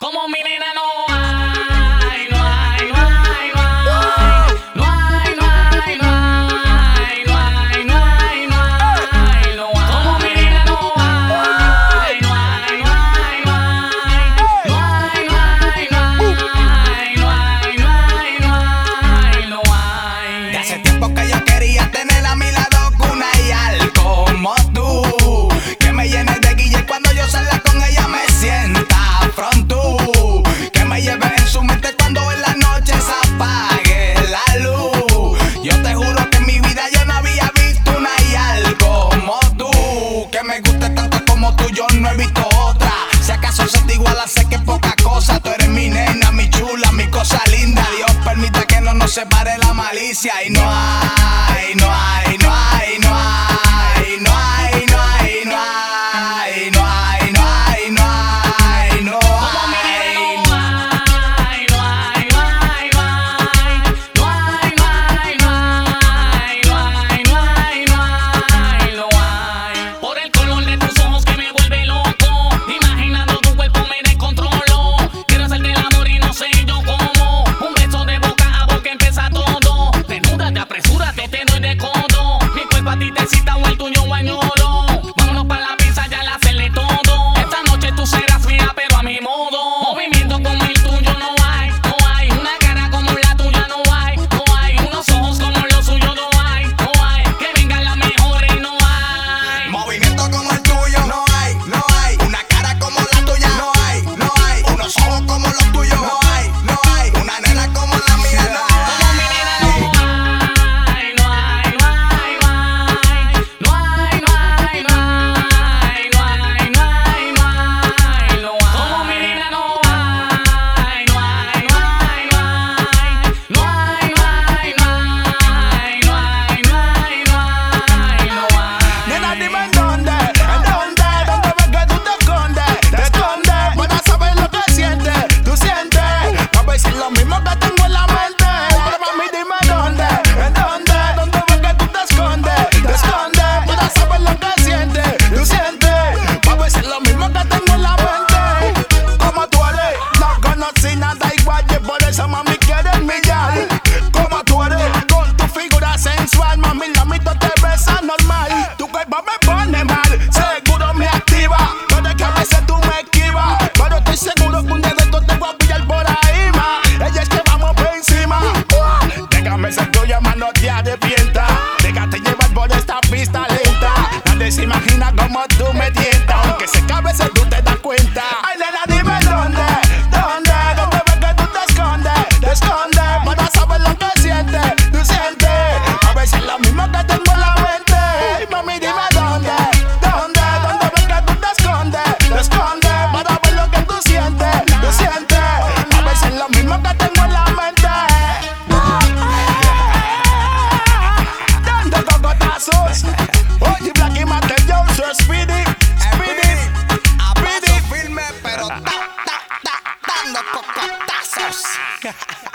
Como mi nena no hay, no hay, no hay, no hay, no hay, no hay, no hay, no hay, no hay, no hay, no hay. Como mi nena no hay, no hay, no hay, no hay, no hay, no hay, no hay, no hay, no hay, no hay, no hay. De hace tiempo que yo quería tener a mi lado una yal como tú, que me llene de guille cuando yo salga con ella me sienta pronto, que me lleve en su mente cuando en la noche se apague la luz. Yo te juro que en mi vida yo no había visto una yal como tú, que me guste tanto como tú, yo no he visto otra. Si acaso se te iguala, sé que es poca cosa. Tú eres mi nena, mi chula, mi cosa linda. Dios permita que no nos separe la malicia. Y no hay, no hay, no hay, no hay, no hay, no hay, no hay, no hay, no hay, no hay, no hay. Como mi nena no hay, no hay, no hay, no hay, no hay, no hay, no hay, no hay, no hay, no hay. Por el color de tus ojos que me vuelve loco, imaginando tu cuerpo me descontrolo. Quiero hacerte el amor y no sé yo cómo. Un beso de boca a boca empieza todo. Desnúdate, apresúrate, te doy de codo. Mi cuerpo a ti te excita o el tuyo añoro. Vámonos pa' la pizza, ya la hacerle todo. Esta noche tú serás mía, pero a mi modo. Movimiento como el tuyo no hay, no hay. Una cara como la tuya no hay, no hay. Unos ojos como los suyos no hay, no hay. Que vengan las mejores no hay. Movimiento como el tuyo, no hay, no hay. Una cara como la tuya, no hay, no hay. Unos ojos como los tuyos, no hay, no hay. Una nena como la mía, no Como mi nena no hay, no hay, no hay, no hay, no hay, no hay, no hay, no hay, no hay, no hay, no hay. Como mi nena no hay, no hay, no hay, no hay, no hay, no hay, no hay, no hay, no hay, no hay, no hay. Nena, dime en dónde ves que tú te escondes, para saber lo que sientes, tú sientes, a ver si es lo mismo que tengo en la mente, pero mami dime en dónde ves que tú te escondes, para saber lo que sientes, tú sientes, a ver si es lo mismo que tengo en la mente, como tú eres, no conocí nada igual, y por eso mami quieres millar, como tú eres, con tu figura sensual, mami la mito te besa normal, tu cuerpo me pone mal, seguro me activa, puede que a veces tú me esquivas, pero estoy seguro que un día de esto te voy a pillar por ahí, ma, ella es que vamos por encima, déjame ser tuya, ma, no te arrepientas, déjate llevar por esta pista lenta, nadie se imagina cómo tú me tientas, aunque sé que a veces tú te das cuenta, ay nena dime dónde ves que tú te escondes, para saber lo que sientes, tú sientes, a ver si es lo mismo que tengo en la mente, mami dime dónde ves que tú te escondes, para ver lo que tú sientes, a ver si es lo mismo que tengo en la mente, dando cocotazos, oye Black y Mate, yo soy Speedy, a paso firme, pero dando cocotazos.